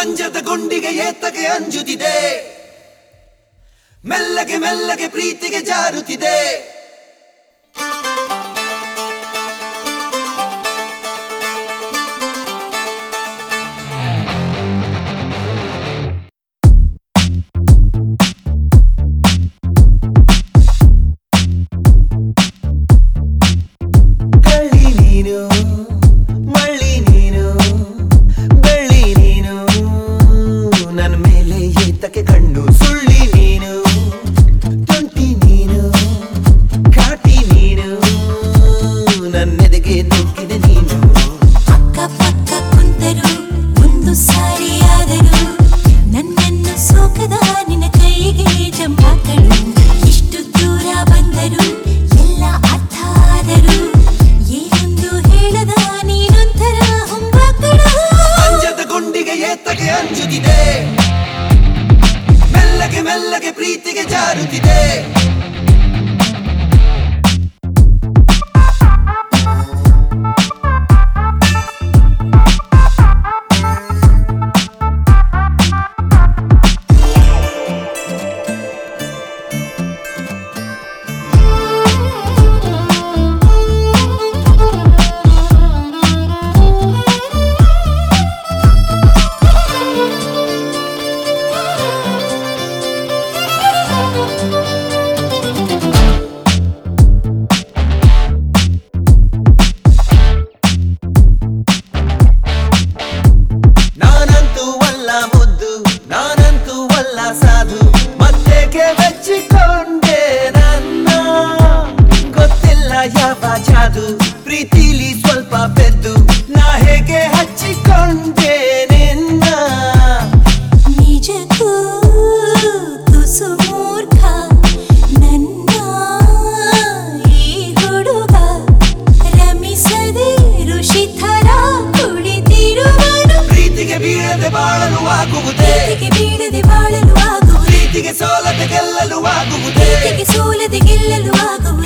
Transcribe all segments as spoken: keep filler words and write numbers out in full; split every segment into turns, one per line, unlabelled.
ಅಂಜದ ಗುಂಡಿಗೆ ಏತಕ್ಕೆ ಅಂಜುತ್ತಿದೆ, ಮೆಲ್ಲಗೆ ಮೆಲ್ಲಗೆ ಪ್ರೀತಿಗೆ ಜಾರುತ್ತಿದೆ. ಮೆಲ್ಲಗೆ ಮೆಲ್ಲಗೆ ಪ್ರೀತಿಗೆ ಜಾರುತ್ತಿದೆ. ಪ್ರೀತಿಲಿ ಸ್ವಲ್ಪ ಬೆದ್ದು ನಾ ಹೇಗೆ ಹಚ್ಚಿಕೊಂಡೆ ನಿನ್ನ,
ನಿಜಕ್ಕೂ ತುಸು ಮೂರ್ಖ ನನ್ನ ಈ ಹುಡುಗ, ರಮಿಸದೆ ಋಷಿ ಥರ ಕುಳಿತಿರುವನು.
ಪ್ರೀತಿಗೆ ಬೀಳದೆ ಬಾಳಲು ಆಗುವುದೇ,
ಪ್ರೀತಿಗೆ ಬೀಳದೆ ಬಾಳಲು ಆಗುವುದೇ,
ಪ್ರೀತಿಗೆ ಸೋಲದೆ ಗೆಲ್ಲಲು ಆಗುವುದೇ,
ಪ್ರೀತಿಗೆ ಸೋಲದೆ ಗೆಲ್ಲಲು ಆಗುವುದೇ.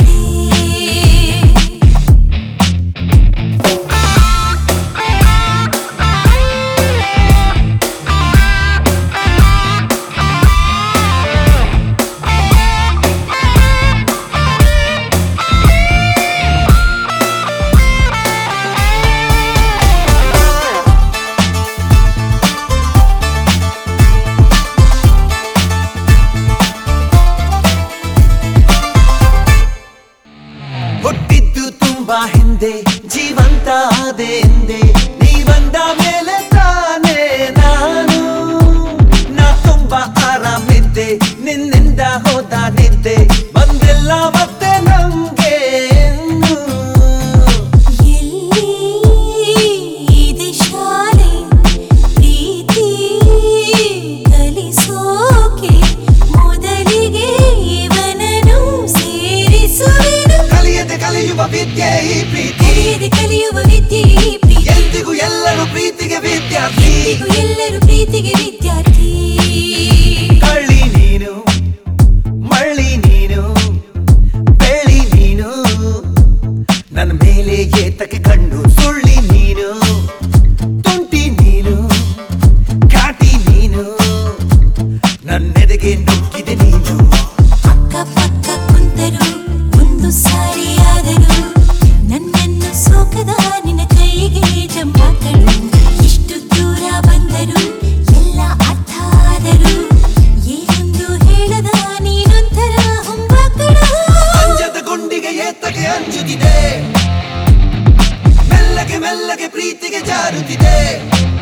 ಹುಟ್ಟಿದ್ದು ತುಂಬಾ ಹಿಂದೆ, ಜೀವಂತ ಆದೆ ಎಂದೆ ನೀ ಬಂದ ಮೇಲೆ ತಾನೇ ನಾನು. ನಾ ತುಂಬಾ ಆರಾಮಿದ್ದೆ, ನಿನ್ನಿಂದ ಹೋದ ನಿದ್ದೆ ಬಂದಿಲ್ಲ ಮತ್ತೆ ನಮ್ಗೆ.
ಎಲ್ಲಿ ಇದೆ ಶಾಲೆ ಪ್ರೀತಿ ಕಲಿಸೋಕೆ, ಮೊದಲಿಗೆ ಇವನನ್ನು ಸೇರಿಸುವೆನು.
ಕಲಿಯದೆ ಕಲಿಯುವ ವಿದ್ಯೆ ಈ ಪ್ರೀತಿ,
ಕಲಿಯದೆ ಕಲಿಯುವ ವಿದ್ಯೆ ಈ ಪ್ರೀತಿ.
ಎಂದಿಗೂ ಎಲ್ಲರೂ ಪ್ರೀತಿಗೆ ವಿದ್ಯಾರ್ಥಿ,
ಎಂದಿಗೂ ಎಲ್ಲರೂ ಪ್ರೀತಿಗೆ ವಿದ್ಯಾರ್ಥಿ.
ಕಳ್ಳಿ ನೀನು, ಮಳ್ಳಿ ನೀನು, ಬೆಳ್ಳಿ ನೀನು, ನನ್ನ ಮೇಲೆ ಏತಕ್ಕೆ ಕಣ್ಣು ಸುಳ್ಳಿ ನೀನು, ತುಂಟಿ ನೀನು, ಕಾಟಿ ನೀನು, ನನ್ನೆದೆಗೆ ನುಗ್ಗಿದೆ ನೀನು.
ಅಕ್ಕ ಪಕ್ಕ ಕುಂತರು ಒಂದು ಸಾರಿಯಾದರು, ನನ್ನನ್ನು ಸೋಕದ ನಿನ್ನ ಕೈಗೆ ಜಂಬಾಕಳು. ಇಷ್ಟು ದೂರ ಬಂದರು ಎಲ್ಲ ಅರ್ಥ ಆದರು, ಏನೊಂದು ಹೇಳದ ನೀನೊಂಥರ ಹೊಂಬಾಕಳ.
ಅಂಜದ ಗುಂಡಿಗೆ ಏತಕ್ಕೆ ಅಂಜುತ್ತಿದೆ, ಮೆಲ್ಲಗೆ ಮೆಲ್ಲಗೆ ಪ್ರೀತಿಗೆ ಜಾರುತ್ತಿದೆ.